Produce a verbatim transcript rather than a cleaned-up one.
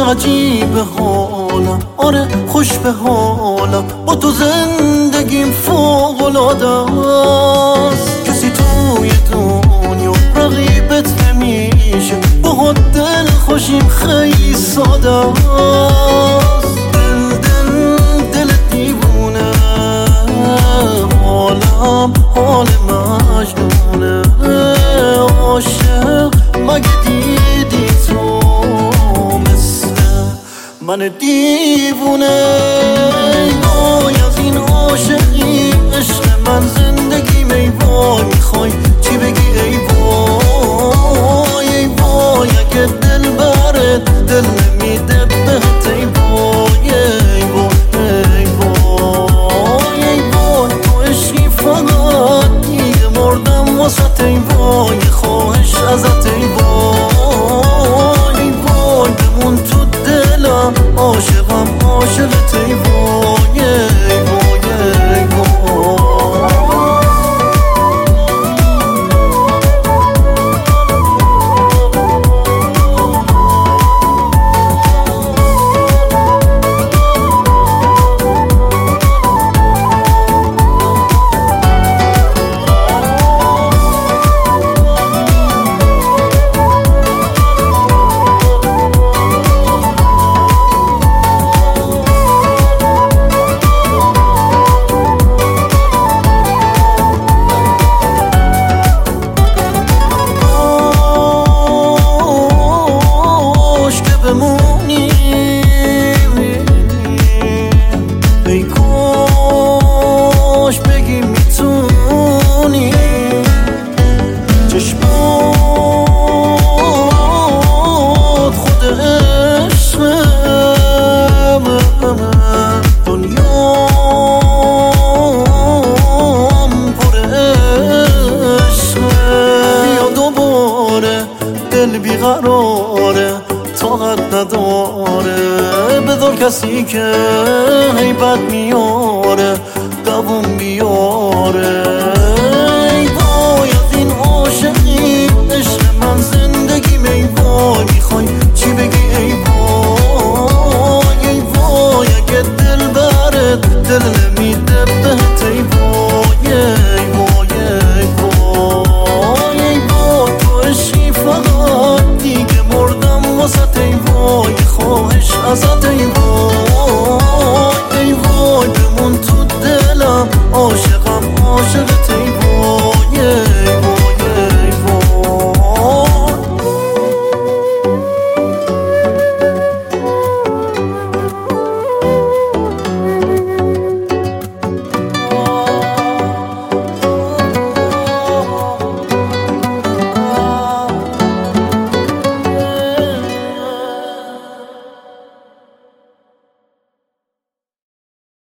عجیب حالم، آره خوش به حالم، با تو زندگیم فوق‌العاده است. کسی توی دنیا رقیبت نمیشه، با دل خوشیم خیلی ساده است. دل دل دل دیوونه، حالم حال مجنونه. عاشق مگه دیدی تو مثل من دیوونه؟ وای از این عاشقی عشق من زندگیم، ای وای میخوای چی بگی؟ ای وای ای وای اگه دل برت دل نمیده بهت، ای وای ای وای ای وای ای وای تو عشقی فقط دیگه مردم واسه، ای وای خواهش ازت، ای وای ای وای بمون تو دلم، عاشقم عاشقت، ای وای ای وای ای وای. ای کاش بگی میتونی چشمات خود عشقم، دنیام پر عشقه. بیا دوباره دل بیقراره، طاقت نداره، بدار کسی که هیبت میاره، دووم بیاره.